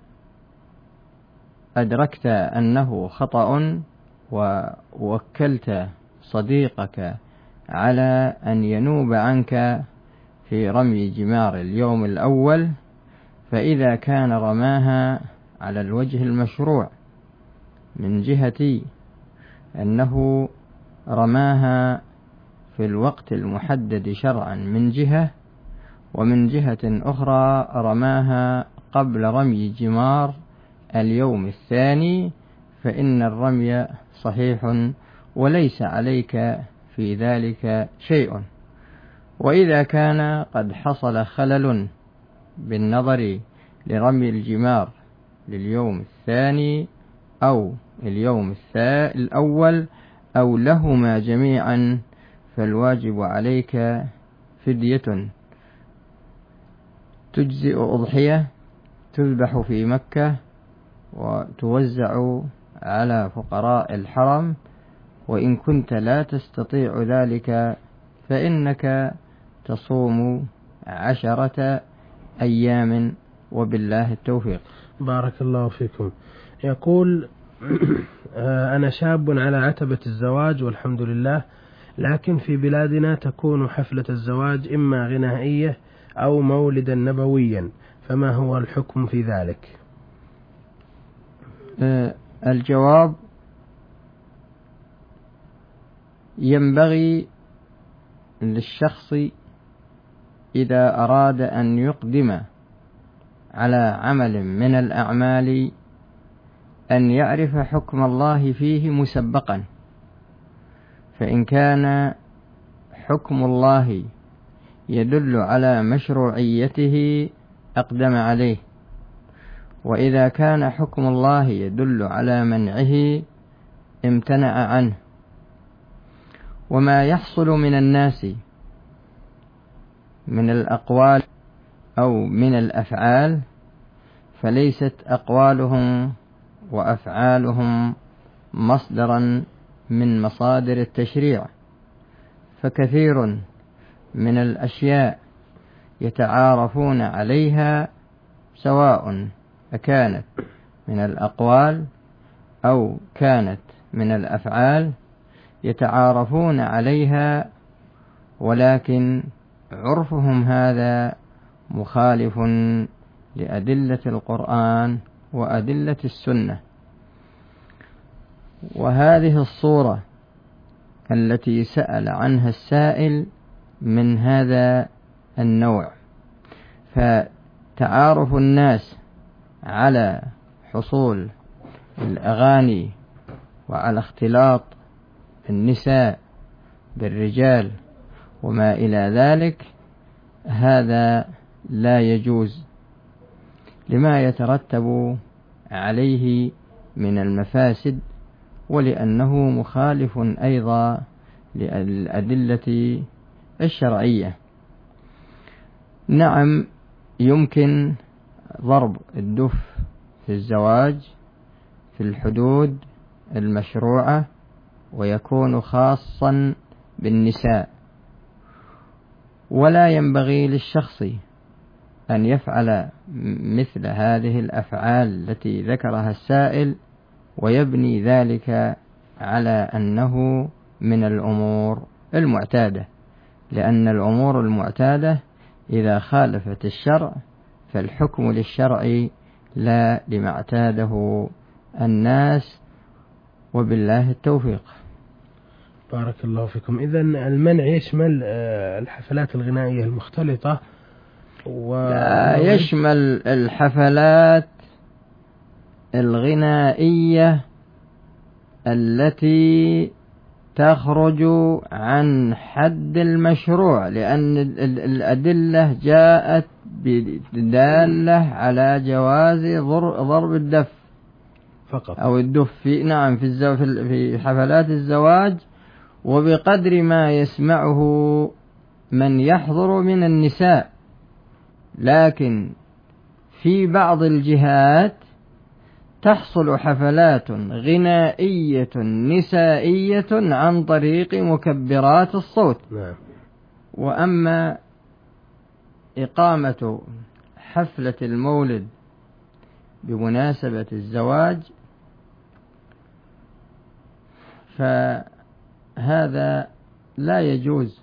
أدركت أنه خطأ ووكلت صديقك على أن ينوب عنك في رمي جمار اليوم الأول، فإذا كان رماها على الوجه المشروع من جهة أنه رماها في الوقت المحدد شرعا من جهة، ومن جهة أخرى رماها قبل رمي جمار اليوم الثاني، فإن الرمي صحيح وليس عليك في ذلك شيء. وإذا كان قد حصل خلل بالنظر لرمي الجمار لليوم الثاني أو اليوم الأول أو لهما جميعا، فالواجب عليك فدية تجزئ أضحية تذبح في مكة وتوزع على فقراء الحرم، وإن كنت لا تستطيع ذلك فإنك تصوم عشرة أيام وبالله التوفيق. بارك الله فيكم. يقول أنا شاب على عتبة الزواج والحمد لله، لكن في بلادنا تكون حفلة الزواج إما غنائية أو مولدا نبويا، فما هو الحكم في ذلك؟ الجواب: ينبغي للشخص إذا أراد أن يقدم على عمل من الأعمال أن يعرف حكم الله فيه مسبقا، فإن كان حكم الله يدل على مشروعيته أقدم عليه، وإذا كان حكم الله يدل على منعه امتنع عنه. وما يحصل من الناس من الأقوال أو من الأفعال فليست أقوالهم وأفعالهم مصدرا من مصادر التشريع، فكثير من الأشياء يتعارفون عليها سواء أكانت من الأقوال أو كانت من الأفعال، يتعارفون عليها ولكن عرفهم هذا مخالف لأدلة القرآن وأدلة السنة. وهذه الصورة التي سأل عنها السائل من هذا النوع، فتعارف الناس على حصول الأغاني وعلى اختلاط النساء بالرجال وما إلى ذلك، هذا لا يجوز لما يترتب عليه من المفاسد، ولأنه مخالف أيضا للأدلة الشرعية. نعم، يمكن ضرب الدف في الزواج في الحدود المشروعة ويكون خاصا بالنساء، ولا ينبغي للشخص أن يفعل مثل هذه الأفعال التي ذكرها السائل ويبني ذلك على أنه من الأمور المعتادة، لأن الأمور المعتادة إذا خالفت الشرع فالحكم للشرع لا لما اعتاده الناس، وبالله التوفيق. بارك الله فيكم. إذن المنع يشمل الحفلات الغنائية المختلطة و... لا يشمل الحفلات الغنائية التي تخرج عن حد المشروع، لأن الأدلة جاءت بدالة على جواز ضرب الدف فقط أو الدف في نعم في الزو في حفلات الزواج، وبقدر ما يسمعه من يحضر من النساء. لكن في بعض الجهات تحصل حفلات غنائية نسائية عن طريق مكبرات الصوت. نعم. وأما إقامة حفلة المولد بمناسبة الزواج فهذا لا يجوز،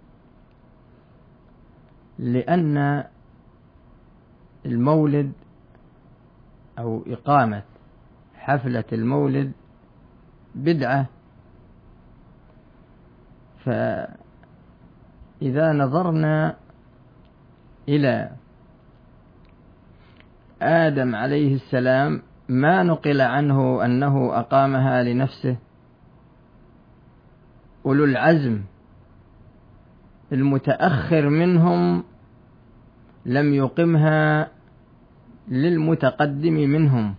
لأن المولد أو إقامة حفلة المولد بدعة. فإذا نظرنا إلى آدم عليه السلام ما نقل عنه أنه أقامها لنفسه. أولو العزم المتأخر منهم لم يقمها للمتقدم منهم.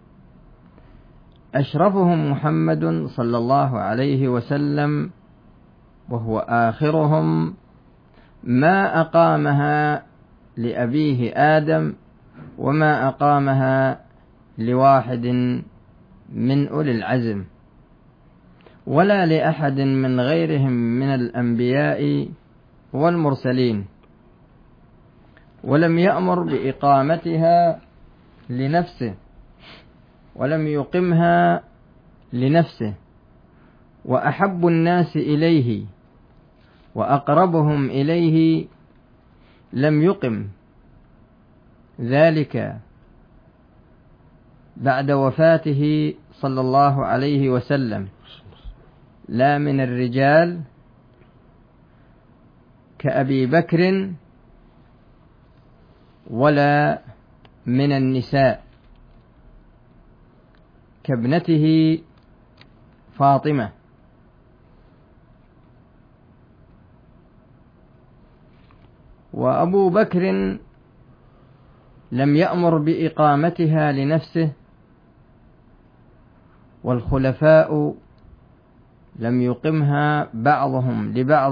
أشرفهم محمد صلى الله عليه وسلم وهو آخرهم ما أقامها لأبيه آدم وما أقامها لواحد من أولي العزم ولا لأحد من غيرهم من الأنبياء والمرسلين، ولم يأمر بإقامتها لنفسه ولم يقمها لنفسه. وأحب الناس إليه وأقربهم إليه لم يقم ذلك بعد وفاته صلى الله عليه وسلم، لا من الرجال كأبي بكر ولا من النساء كابنته فاطمة. وأبو بكر لم يأمر بإقامتها لنفسه، والخلفاء لم يقمها بعضهم لبعض،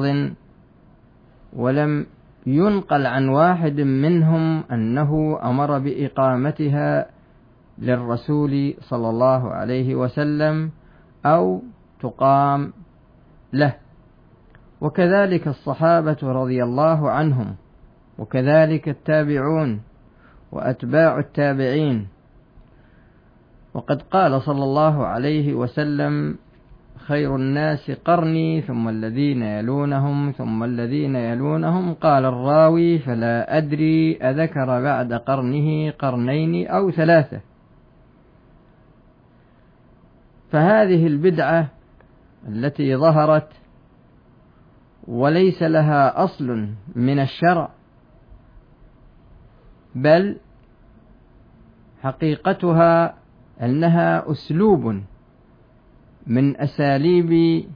ولم ينقل عن واحد منهم أنه أمر بإقامتها للرسول صلى الله عليه وسلم أو تقام له. وكذلك الصحابة رضي الله عنهم، وكذلك التابعون وأتباع التابعين. وقد قال صلى الله عليه وسلم: خير الناس قرني ثم الذين يلونهم ثم الذين يلونهم. قال الراوي: فلا أدري أذكر بعد قرنه قرنين أو ثلاثة. فهذه البدعة التي ظهرت وليس لها أصل من الشرع، بل حقيقتها أنها أسلوب من أساليب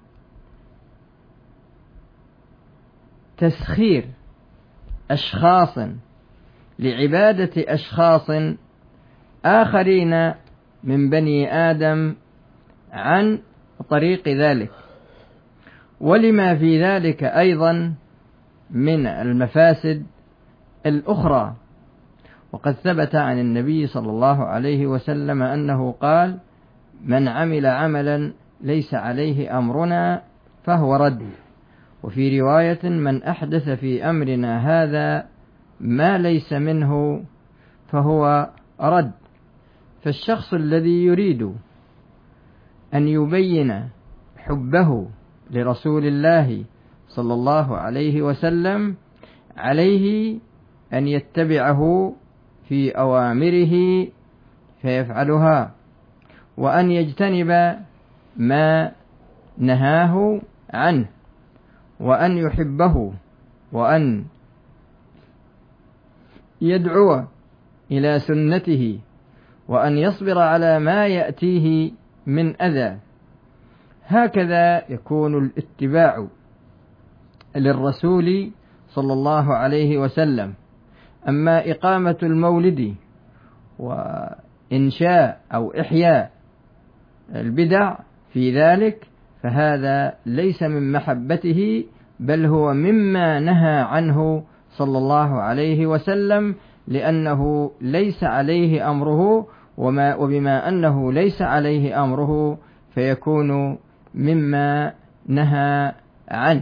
تسخير أشخاص لعبادة أشخاص آخرين من بني آدم عن طريق ذلك، ولما في ذلك أيضا من المفاسد الأخرى. وقد ثبت عن النبي صلى الله عليه وسلم أنه قال: من عمل عملا ليس عليه أمرنا فهو رد. وفي رواية: من أحدث في أمرنا هذا ما ليس منه فهو رد. فالشخص الذي يريد أن يبين حبه لرسول الله صلى الله عليه وسلم عليه أن يتبعه في أوامره فيفعلها، وأن يجتنب ما نهاه عنه، وأن يحبه، وأن يدعو إلى سنته، وأن يصبر على ما يأتيه من أذى. هكذا يكون الاتباع للرسول صلى الله عليه وسلم. أما إقامة المولد وإنشاء أو إحياء البدع في ذلك فهذا ليس من محبته، بل هو مما نهى عنه صلى الله عليه وسلم، لأنه ليس عليه أمره، وما وبما أنه ليس عليه أمره فيكون مما نهى عنه.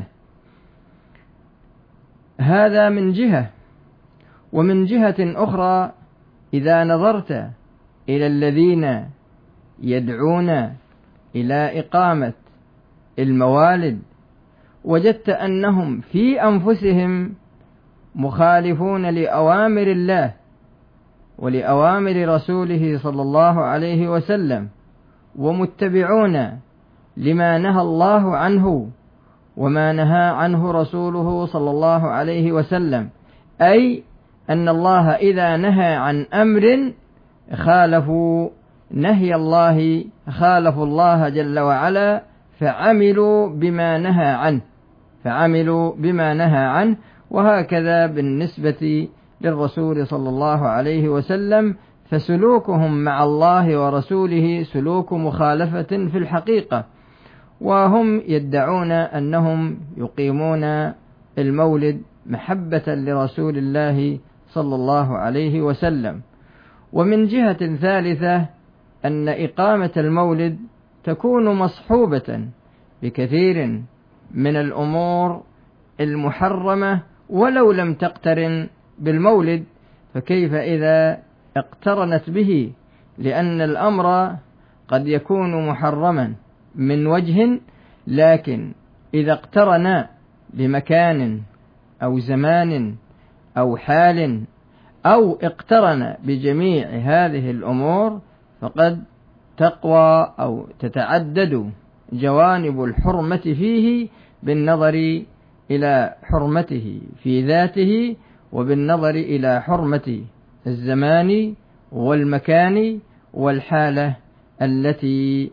هذا من جهة. ومن جهة أخرى إذا نظرت إلى الذين يدعون إلى إقامة الموالد وجدت أنهم في أنفسهم مخالفون لأوامر الله ولأوامر رسوله صلى الله عليه وسلم، ومتبعون لما نهى الله عنه وما نهى عنه رسوله صلى الله عليه وسلم، أي أن الله إذا نهى عن أمر خالفوا نهي الله، خالفوا الله جل وعلا فعملوا بما نهى عنه فعملوا بما نهى عنه. وهكذا بالنسبة للرسول صلى الله عليه وسلم، فسلوكهم مع الله ورسوله سلوك مخالفة في الحقيقة، وهم يدعون أنهم يقيمون المولد محبة لرسول الله صلى الله عليه وسلم. ومن جهة ثالثة أن إقامة المولد تكون مصحوبة بكثير من الأمور المحرمة ولو لم تقترن بالمولد، فكيف إذا اقترنت به؟ لأن الأمر قد يكون محرما من وجه، لكن إذا اقترن بمكان أو زمان أو حال أو اقترن بجميع هذه الأمور فقد تقوى أو تتعدد جوانب الحرمة فيه بالنظر إلى حرمته في ذاته، وبالنظر إلى حرمة الزمان والمكان والحالة التي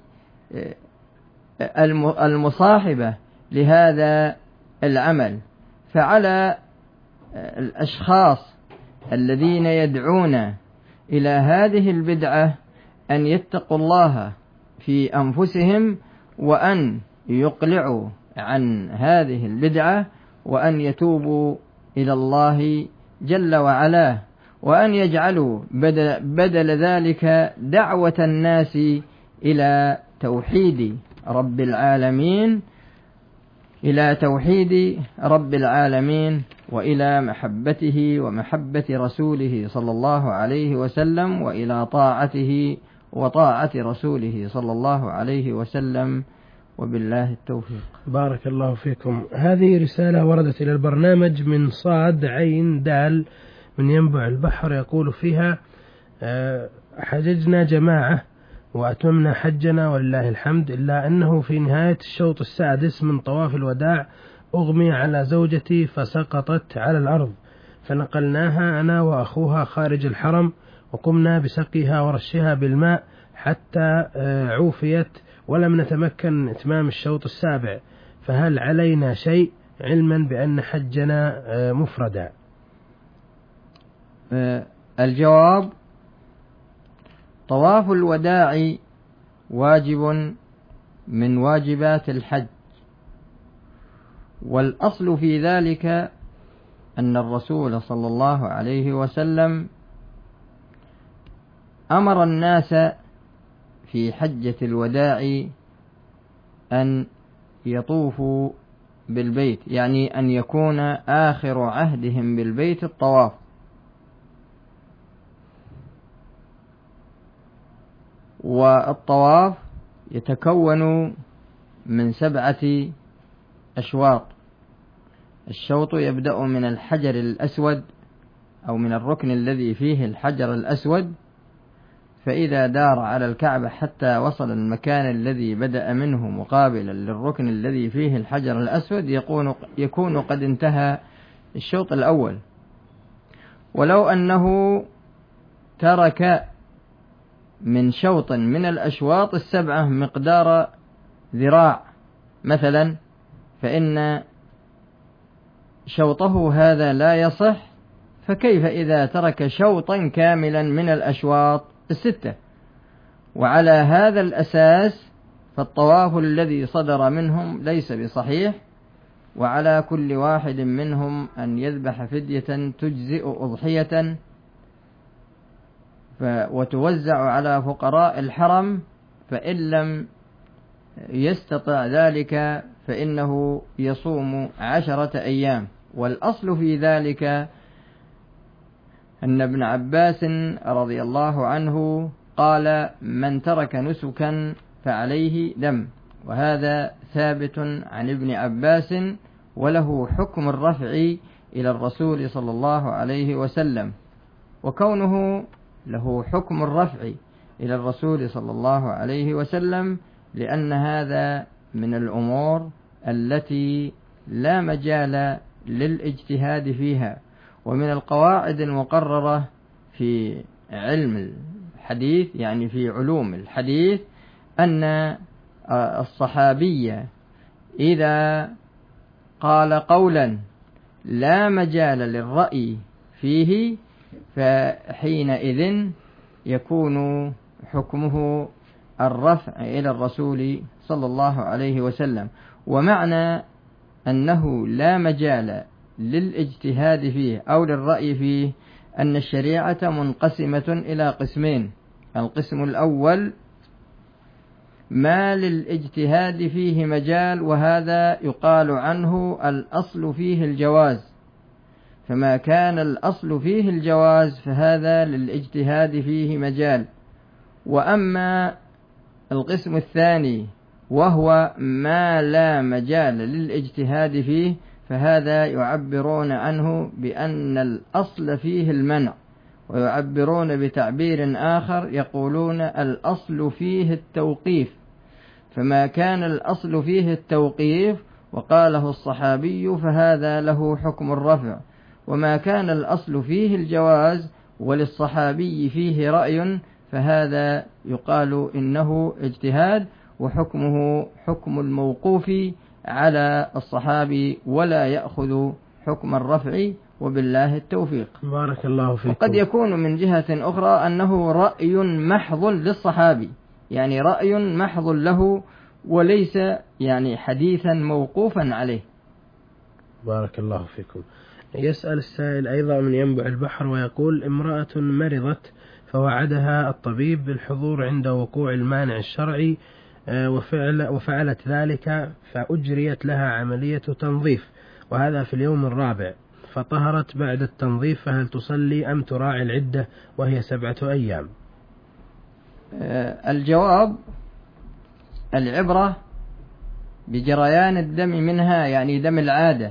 المصاحبة لهذا العمل. فعلى الأشخاص الذين يدعون إلى هذه البدعة أن يتقوا الله في أنفسهم، وأن يقلعوا عن هذه البدعة، وأن يتوبوا إلى الله جل وعلا، وأن يجعلوا بدل, بدل ذلك دعوة الناس إلى توحيد رب العالمين إلى توحيد رب العالمين وإلى محبته ومحبة رسوله صلى الله عليه وسلم، وإلى طاعته وطاعة رسوله صلى الله عليه وسلم. وبالله التوفيق. بارك الله فيكم. هذه رسالة وردت إلى البرنامج من صاد عين دال من ينبع البحر، يقول فيها: حججنا جماعة وأتممنا حجنا ولله الحمد، إلا أنه في نهاية الشوط السادس من طواف الوداع أغمي على زوجتي فسقطت على الأرض، فنقلناها أنا وأخوها خارج الحرم، وقمنا بسقيها ورشها بالماء حتى عوفيت، ولم نتمكن من إتمام الشوط السابع، فهل علينا شيء علما بأن حجنا مفردا؟ الجواب: طواف الوداع واجب من واجبات الحج، والأصل في ذلك أن الرسول صلى الله عليه وسلم أمر الناس في حجة الوداع أن يطوفوا بالبيت، يعني أن يكون آخر عهدهم بالبيت الطواف. والطواف يتكون من سبعة أشواط. الشوط يبدأ من الحجر الأسود أو من الركن الذي فيه الحجر الأسود، فإذا دار على الكعبة حتى وصل المكان الذي بدأ منه مقابلا للركن الذي فيه الحجر الأسود يكون, يكون قد انتهى الشوط الأول. ولو أنه ترك من شوط من الأشواط السبعة مقدار ذراع مثلا، فإن شوطه هذا لا يصح، فكيف إذا ترك شوطا كاملا من الأشواط الستة؟ وعلى هذا الأساس فالطواف الذي صدر منهم ليس بصحيح، وعلى كل واحد منهم أن يذبح فدية تجزئ أضحية وتوزع على فقراء الحرم، فإن لم يستطع ذلك فإنه يصوم عشرة أيام. والأصل في ذلك أن ابن عباس رضي الله عنه قال: من ترك نسكا فعليه دم، وهذا ثابت عن ابن عباس، وله حكم الرفع إلى الرسول صلى الله عليه وسلم. وكونه له حكم الرفع إلى الرسول صلى الله عليه وسلم لأن هذا من الأمور التي لا مجال للاجتهاد فيها. ومن القواعد المقررة في علم الحديث، يعني في علوم الحديث، أن الصحابي إذا قال قولا لا مجال للرأي فيه فحينئذ يكون حكمه الرفع إلى الرسول صلى الله عليه وسلم. ومعنى أنه لا مجال للاجتهاد فيه أو للرأي فيه أن الشريعة منقسمة إلى قسمين: القسم الأول ما للاجتهاد فيه مجال، وهذا يقال عنه الأصل فيه الجواز، فما كان الأصل فيه الجواز فهذا للاجتهاد فيه مجال. وأما القسم الثاني وهو ما لا مجال للاجتهاد فيه، فهذا يعبرون عنه بأن الأصل فيه المنع، ويعبرون بتعبير آخر يقولون الأصل فيه التوقيف. فما كان الأصل فيه التوقيف وقاله الصحابي فهذا له حكم الرفع، وما كان الأصل فيه الجواز وللصحابي فيه رأي فهذا يقال إنه اجتهاد، وحكمه حكم الموقوف على الصحابي ولا يأخذ حكم الرفع، وبالله التوفيق. بارك الله فيكم. وقد يكون من جهة أخرى أنه رأي محض للصحابي، يعني رأي محض له وليس يعني حديثا موقوفا عليه. بارك الله فيكم. يسأل السائل أيضا من ينبع البحر ويقول: امرأة مرضت فوعدها الطبيب بالحضور عند وقوع المانع الشرعي وفعل وفعلت ذلك، فأجريت لها عملية تنظيف، وهذا في اليوم الرابع، فطهرت بعد التنظيف، فهل تصلي أم تراعي العدة وهي سبعة أيام؟ الجواب: العبرة بجريان الدم منها، يعني دم العادة،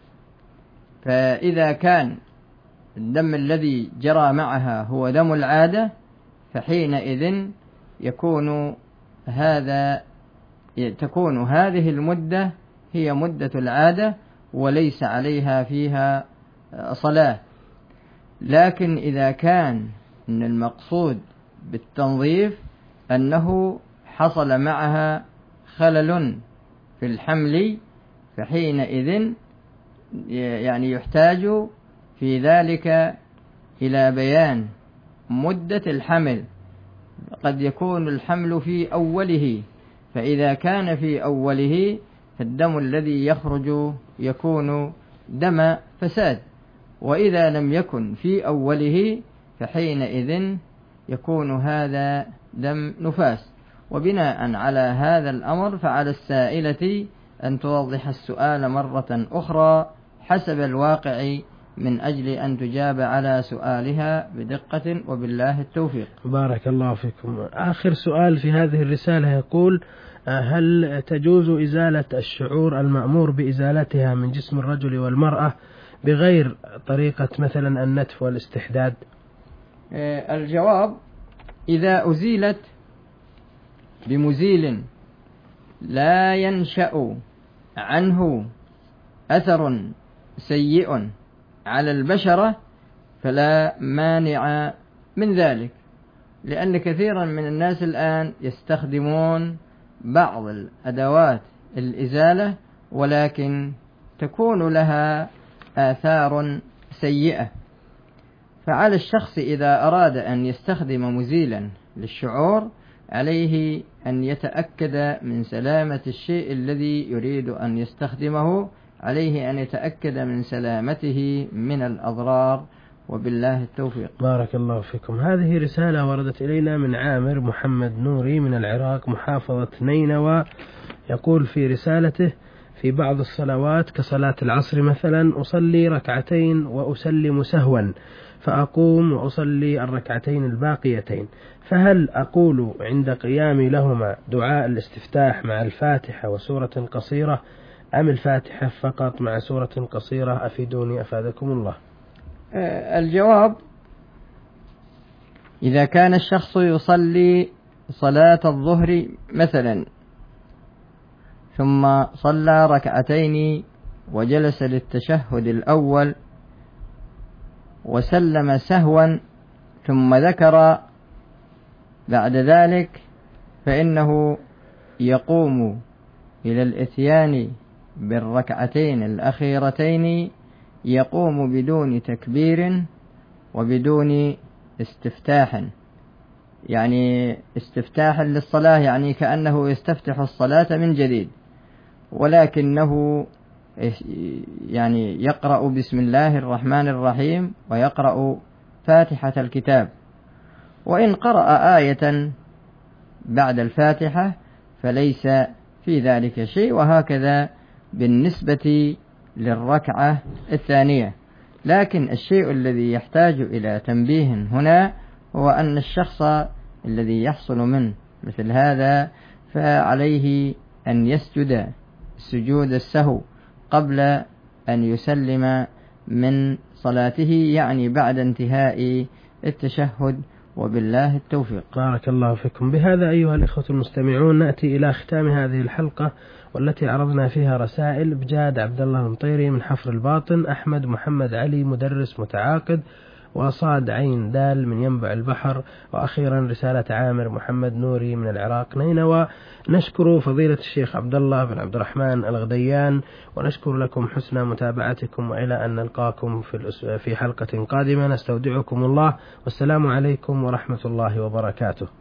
فإذا كان الدم الذي جرى معها هو دم العادة فحينئذ يكون هذا تكون هذه المدة هي مدة العادة وليس عليها فيها صلاة. لكن إذا كان إن المقصود بالتنظيف أنه حصل معها خلل في الحمل فحينئذ يعني يحتاج في ذلك إلى بيان مدة الحمل. قد يكون الحمل في أوله، فإذا كان في أوله فالدم الذي يخرج يكون دم فساد، وإذا لم يكن في أوله فحينئذ يكون هذا دم نفاس. وبناء على هذا الأمر فعلى السائلة أن توضح السؤال مرة أخرى حسب الواقع من أجل أن تجاب على سؤالها بدقة، وبالله التوفيق. بارك الله فيكم. آخر سؤال في هذه الرسالة يقول: هل تجوز إزالة الشعور المأمور بإزالتها من جسم الرجل والمرأة بغير طريقة مثلا النتف والاستحداد؟ الجواب: إذا أزيلت بمزيل لا ينشأ عنه أثر سيء على البشرة فلا مانع من ذلك. لأن كثيرا من الناس الآن يستخدمون بعض الأدوات الإزالة ولكن تكون لها آثار سيئة. فعلى الشخص إذا أراد أن يستخدم مزيلا للشعور عليه أن يتأكد من سلامة الشيء الذي يريد أن يستخدمه، عليه أن يتأكد من سلامته من الأضرار، وبالله التوفيق. بارك الله فيكم. هذه رسالة وردت إلينا من عامر محمد نوري من العراق محافظة نينوى، يقول في رسالته: في بعض الصلوات كصلاة العصر مثلا أصلي ركعتين وأسلم سهوا، فأقوم وأصلي الركعتين الباقيتين، فهل أقول عند قيامي لهما دعاء الاستفتاح مع الفاتحة وسورة قصيرة، أم الفاتحة فقط مع سورة قصيرة؟ أفيدوني أفادكم الله. الجواب: إذا كان الشخص يصلي صلاة الظهر مثلا ثم صلى ركعتين وجلس للتشهد الأول وسلم سهوا ثم ذكر بعد ذلك، فإنه يقوم إلى الإتيان بالركعتين الأخيرتين، يقوم بدون تكبير وبدون استفتاح، يعني استفتاحا للصلاة، يعني كأنه يستفتح الصلاة من جديد، ولكنه يعني يقرأ بسم الله الرحمن الرحيم ويقرأ فاتحة الكتاب، وإن قرأ آية بعد الفاتحة فليس في ذلك شيء، وهكذا بالنسبة للركعة الثانية. لكن الشيء الذي يحتاج إلى تنبيه هنا هو أن الشخص الذي يحصل منه مثل هذا فعليه أن يسجد سجود السهو قبل أن يسلم من صلاته، يعني بعد انتهاء التشهد، وبالله التوفيق. بارك الله فيكم. بهذا أيها الإخوة المستمعون نأتي إلى ختام هذه الحلقة، والتي عرضنا فيها رسائل بجاد عبد الله المطيري من حفر الباطن، أحمد محمد علي مدرس متعاقد، وصاد عين دال من ينبع البحر، وأخيرا رسالة عامر محمد نوري من العراق نينوى. نشكر فضيلة الشيخ عبد الله بن عبد الرحمن الغديان، ونشكر لكم حسن متابعتكم، وإلى أن نلقاكم في في حلقة قادمة. نستودعكم الله، والسلام عليكم ورحمة الله وبركاته.